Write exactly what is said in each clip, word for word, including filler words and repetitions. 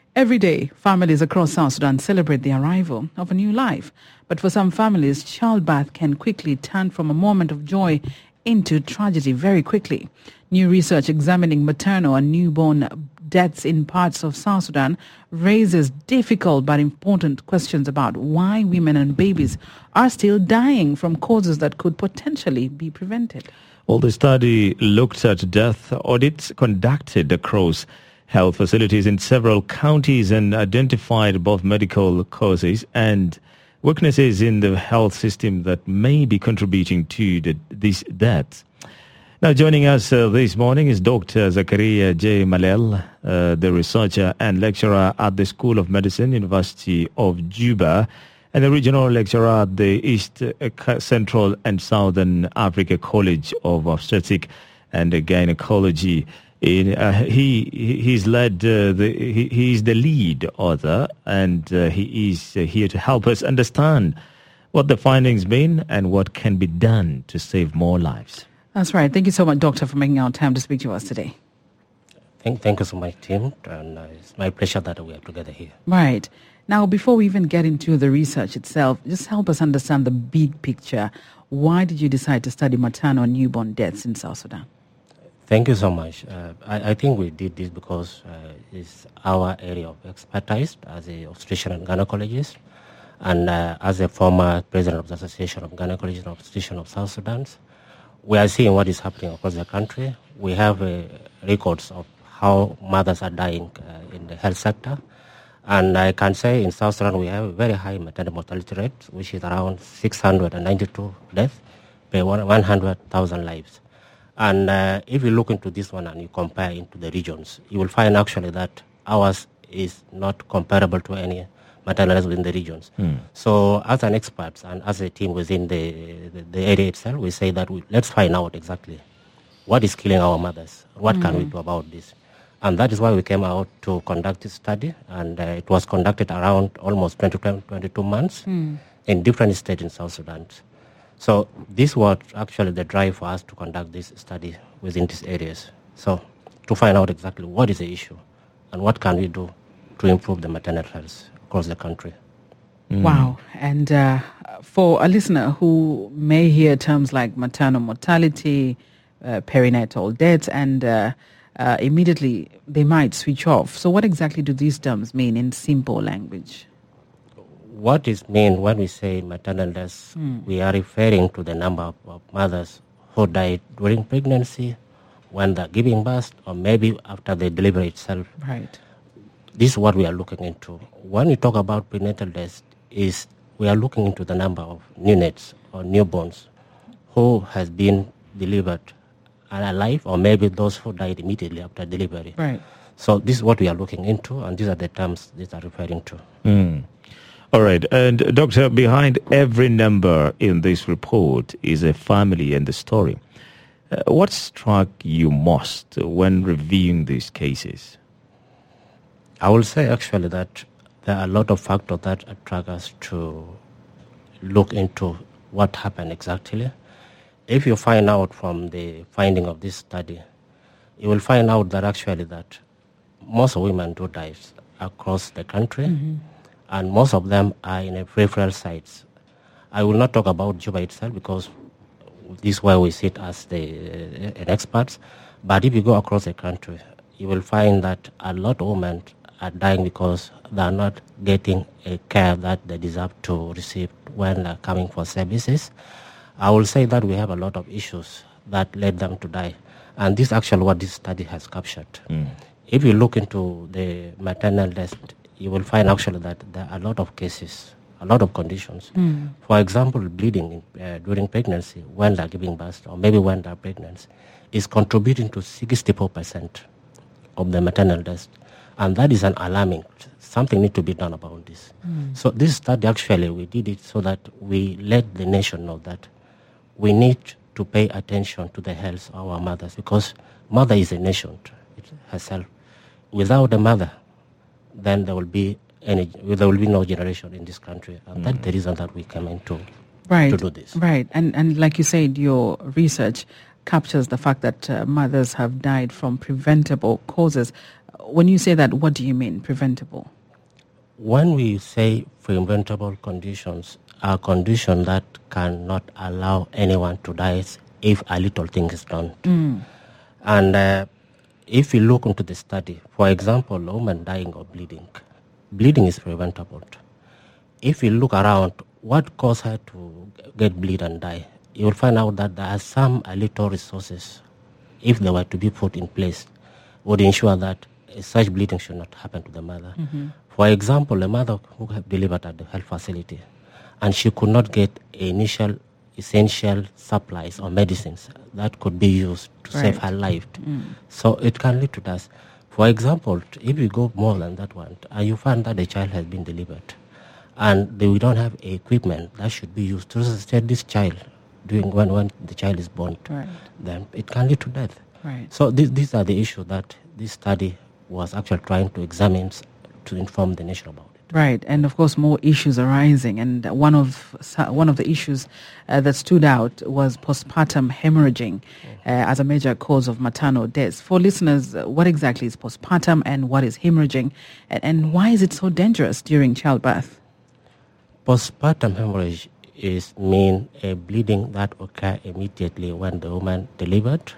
Every day, families across South Sudan celebrate the arrival of a new life. But for some families, childbirth can quickly turn from a moment of joy into tragedy very quickly. New research examining maternal and newborn deaths in parts of South Sudan raises difficult but important questions about why women and babies are still dying from causes that could potentially be prevented. Well, the study looked at death audits conducted across health facilities in several counties and identified both medical causes and weaknesses in the health system that may be contributing to the, these deaths. Now, joining us uh, this morning is Doctor Zakaria J. Malel, uh, the researcher and lecturer at the School of Medicine, University of Juba, and the regional lecturer at the East uh, Central and Southern Africa College of Obstetric and Gynecology. In, uh, he he's led uh, the he, he's the lead author, and uh, he is uh, here to help us understand what the findings mean and what can be done to save more lives. That's right. Thank you so much, Doctor, for making our time to speak to us today. Thank, thank you so much, Tim, and uh, it's my pleasure that we are together here. Right. Now, before we even get into the research itself, just help us understand the big picture. Why did you decide to study maternal and newborn deaths in South Sudan? Thank you so much. Uh, I, I think we did this because uh, it's our area of expertise as an obstetrician and gynecologist, and uh, as a former president of the Association of Gynecologists and Obstetricians of South Sudan. We are seeing what is happening across the country. We have uh, records of how mothers are dying uh, in the health sector. And I can say in South Sudan we have a very high maternal mortality rate, which is around six hundred ninety-two deaths per one hundred thousand lives. And uh, if you look into this one and you compare into the regions, you will find actually that ours is not comparable to any maternal deaths within the regions. Mm. So as an expert and as a team within the, the, the area itself, we say that we, let's find out exactly what is killing our mothers. What mm. can we do about this? And that is why we came out to conduct this study. And uh, it was conducted around almost twenty, twenty-two months mm. in different states in South Sudan. So this was actually the drive for us to conduct this study within these areas. So to find out exactly what is the issue and what can we do to improve the maternal health across the country. Mm. Wow. And uh, for a listener who may hear terms like maternal mortality, uh, perinatal deaths, and uh, uh, immediately they might switch off. So what exactly do these terms mean in simple language? What is mean when we say maternal deaths, mm. we are referring to the number of, of mothers who died during pregnancy, when they're giving birth, or maybe after the delivery itself. Right. This is what we are looking into. When we talk about prenatal deaths, is we are looking into the number of neonates or newborns who has been delivered and alive, or maybe those who died immediately after delivery. Right. So this is what we are looking into, and these are the terms these are referring to. Mm. All right. And, Doctor, behind every number in this report is a family and a story. Uh, what struck you most when reviewing these cases? I will say actually that there are a lot of factors that attract us to look into what happened exactly. If you find out from the finding of this study, you will find out that actually that most women do die across the country, mm-hmm. and most of them are in a peripheral sites. I will not talk about Juba itself because this is where we sit as the uh, experts, but if you go across the country, you will find that a lot of women are dying because they are not getting a care that they deserve to receive when they're coming for services. I will say that we have a lot of issues that led them to die, and this is actually what this study has captured. Mm. If you look into the maternal death, you will find actually that there are a lot of cases, a lot of conditions. Mm. For example, bleeding uh, during pregnancy, when they're giving birth, or maybe when they're pregnant, is contributing to sixty-four percent of the maternal death. And that is an alarming. Something needs to be done about this. Mm. So this study, actually, we did it so that we let the nation know that we need to pay attention to the health of our mothers, because mother is a nation herself. Without the mother, then there will be any, there will be no generation in this country. And mm. that's the reason that we came into right. to do this. Right. And, and like you said, your research captures the fact that uh, mothers have died from preventable causes. when you say that, what do you mean, preventable? When we say preventable conditions, are conditions that cannot allow anyone to die if a little thing is done. Mm. And uh, if you look into the study, for example, a woman dying of bleeding, bleeding is preventable. If you look around, what caused her to get bleed and die, you will find out that there are some a little resources, if they were to be put in place, would ensure that such bleeding should not happen to the mother. Mm-hmm. For example, a mother who had delivered at the health facility, and she could not get initial essential supplies or medicines that could be used to right. save her life. Mm. So it can lead to that. For example, if you go more than that one, and you find that the child has been delivered, and they, we don't have equipment that should be used to sustain this child during when, when the child is born, right. then it can lead to death. Right. So th- these are the issues that this study was actually trying to examine to inform the nation about. Right, and of course more issues arising, and one of one of the issues uh, that stood out was postpartum hemorrhaging uh, as a major cause of maternal deaths. For listeners, uh, what exactly is postpartum and what is hemorrhaging, and, and why is it so dangerous during childbirth? Postpartum hemorrhage is mean a bleeding that occurs immediately when the woman delivered.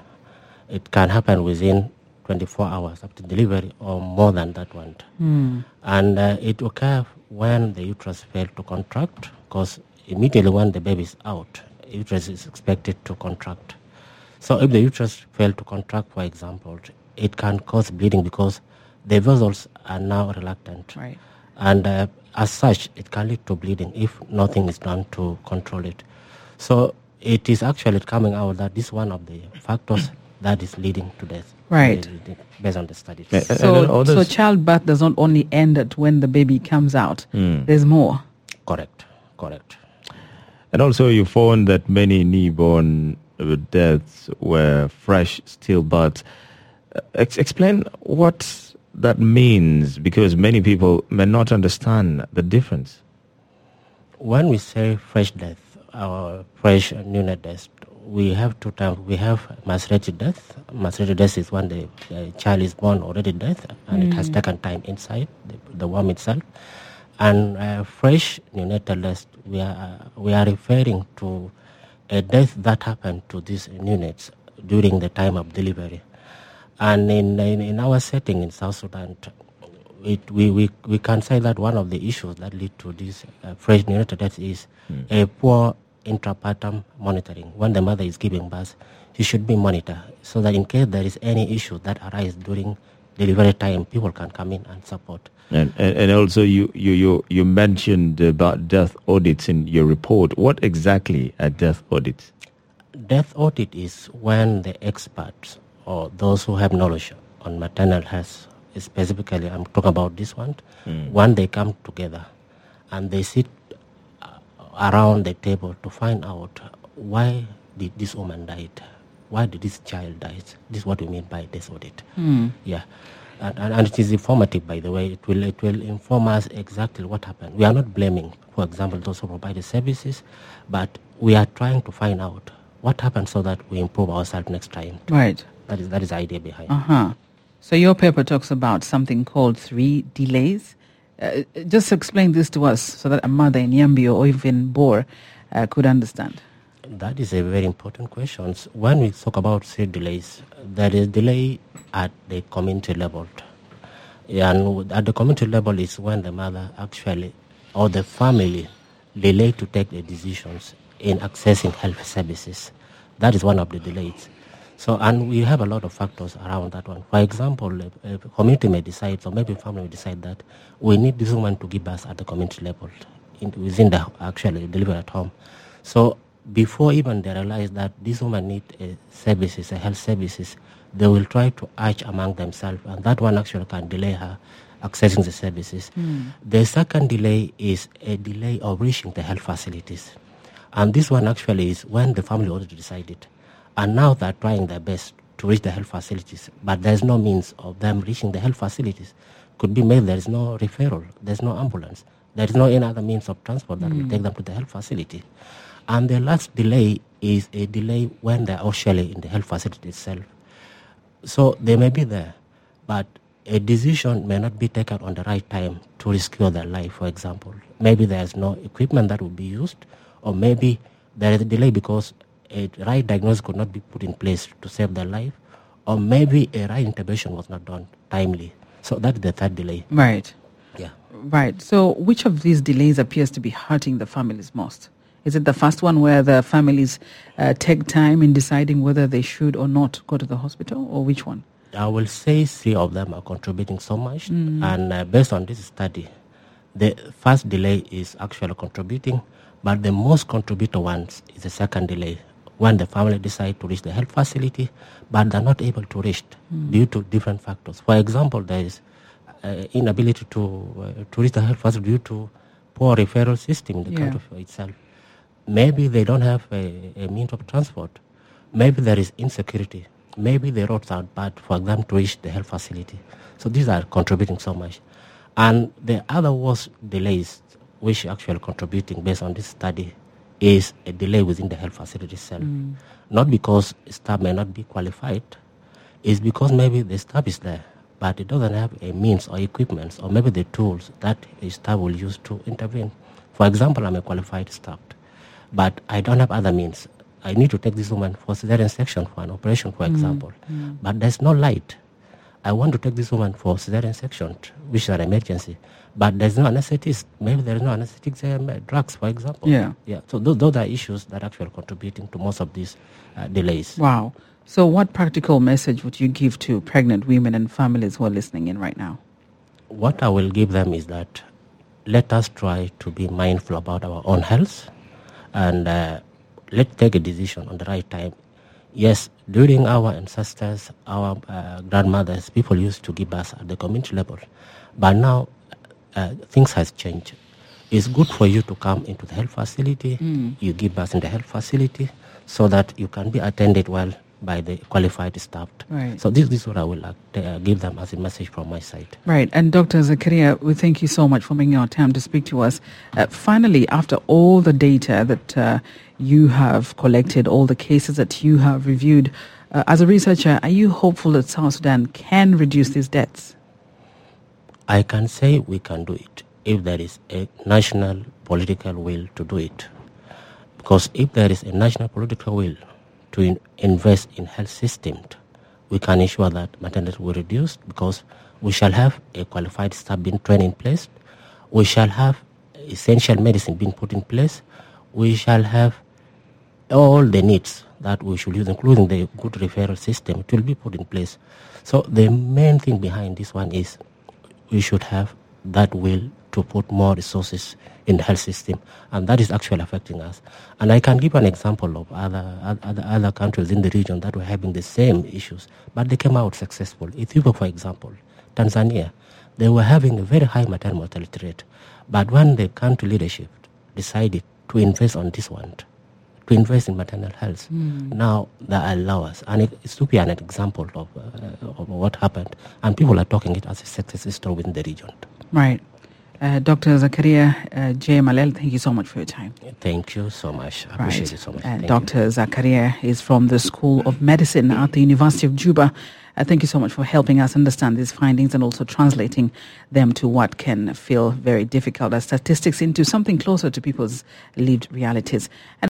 It can happen within twenty-four hours after delivery or more than that one. Mm. And uh, it occurs when the uterus fails to contract, because immediately when the baby is out, the uterus is expected to contract. So if the uterus fails to contract, for example, it can cause bleeding because the vessels are now reluctant. Right. And uh, as such, it can lead to bleeding if nothing is done to control it. So it is actually coming out that this is one of the factors that is leading to death. Right. Based on the studies. Yeah, So, so childbirth does not only end at when the baby comes out. Mm. There's more. Correct. Correct. And also you found that many newborn deaths were fresh stillbirths. Uh, ex- explain what that means, because many people may not understand the difference. When we say fresh death or fresh neonate death, we have two types. We have macerated death. Macerated death is when the uh, child is born already dead and mm. it has taken time inside the, the womb itself. And uh, fresh neonatal death, we are uh, we are referring to a death that happened to these neonates during the time of delivery. And in in, in our setting in South Sudan, it, we, we we can say that one of the issues that lead to this uh, fresh neonatal death is mm. a poor intrapartum monitoring. When the mother is giving birth, she should be monitored so that in case there is any issue that arises during delivery time, people can come in and support. And and, and also you, you, you, you mentioned about death audits in your report. What exactly are death audits? Death audit is when the experts or those who have knowledge on maternal health, specifically I'm talking about this one, mm. when they come together and they sit around the table to find out why did this woman died, why did this child die. This is what we mean by death audit. Mm. Yeah, and, and, and it is informative, by the way. It will it will inform us exactly what happened. We are not blaming, for example, those who provide the services, but we are trying to find out what happened so that we improve ourselves next time. Right. That is that is the idea behind. Uh huh. So your paper talks about something called three delays. Uh, just explain this to us so that a mother in Yambio or even Bor uh, could understand. That is a very important question. When we talk about three delays, there is delay at the community level. And at the community level is when the mother actually or the family delay to take the decisions in accessing health services. That is one of the delays. So, and we have a lot of factors around that one. For example, a, a community may decide, or maybe a family may decide that we need this woman to give birth at the community level, in, within the actually delivery at home. So, before even they realize that this woman needs a services, a health services, they will try to argue among themselves, and that one actually can delay her accessing the services. Mm. The second delay is a delay of reaching the health facilities, and this one actually is when the family already decided. And now they're trying their best to reach the health facilities, but there's no means of them reaching the health facilities. Could be made, there is no referral, there's no ambulance, there is no any other means of transport that mm. will take them to the health facility. And the last delay is a delay when they're actually in the health facility itself. So they may be there, but a decision may not be taken on the right time to rescue their life, for example. Maybe there's no equipment that will be used, or maybe there is a delay because a right diagnosis could not be put in place to save their life, or maybe a right intervention was not done timely. So that's the third delay. Right. Yeah. Right. So which of these delays appears to be hurting the families most? Is it the first one where the families uh, take time in deciding whether they should or not go to the hospital, or which one? I will say three of them are contributing so much. Mm. And uh, based on this study, the first delay is actually contributing, but the most contributor ones is the second delay, when the family decide to reach the health facility, but they're not able to reach mm. due to different factors. For example, there is uh, inability to uh, to reach the health facility due to poor referral system in the yeah. country itself. Maybe they don't have a, a means of transport. Maybe there is insecurity. Maybe the roads are bad for them to reach the health facility. So these are contributing so much. And the other worst delays, which actually contributing based on this study, is a delay within the health facility itself. Mm. Not because staff may not be qualified, it's because maybe the staff is there, but it doesn't have a means or equipment, or maybe the tools that a staff will use to intervene. For example, I'm a qualified staff, but I don't have other means. I need to take this woman for cesarean section for an operation, for mm. example, mm. but there's no light. I want to take this woman for cesarean section, which is an emergency, but there's no anesthetist. Maybe there's no anesthetic um, drugs, for example. Yeah. Yeah. So those, those are issues that are actually contributing to most of these uh, delays. Wow. So what practical message would you give to pregnant women and families who are listening in right now? What I will give them is that let us try to be mindful about our own health, and uh, let's take a decision on the right time. Yes, during our ancestors, our uh, grandmothers, people used to give birth at the community level. But now, uh, things has changed. It's good for you to come into the health facility. Mm. You give birth in the health facility so that you can be attended well by the qualified staff. Right. So this, this is what I will uh, give them as a message from my side. Right. And Doctor Zakaria, we thank you so much for making our time to speak to us. Uh, finally, after all the data that uh, you have collected, all the cases that you have reviewed, uh, as a researcher, are you hopeful that South Sudan can reduce these deaths? I can say we can do it if there is a national political will to do it. Because if there is a national political will to in- invest in health systems, we can ensure that maternity will reduce, because we shall have a qualified staff being trained in place. We shall have essential medicine being put in place. We shall have all the needs that we should use, including the good referral system, it will be put in place. So the main thing behind this one is we should have that will to put more resources in the health system, and that is actually affecting us. And I can give an example of other other, other countries in the region that were having the same issues, but they came out successful. Ethiopia, for example, Tanzania, they were having a very high maternal mortality rate, but when the country leadership decided to invest on this one, to invest in maternal health, mm. now they allow us. And it, it's to be an example of, uh, of what happened, and people are talking it as a success story within the region. Right. Uh, Doctor Zakaria uh, J. Malel, thank you so much for your time. Thank you so much. I appreciate right. it so much. Uh, Doctor Zakaria is from the School of Medicine at the University of Juba. Uh, thank you so much for helping us understand these findings and also translating them to what can feel very difficult as statistics into something closer to people's lived realities. And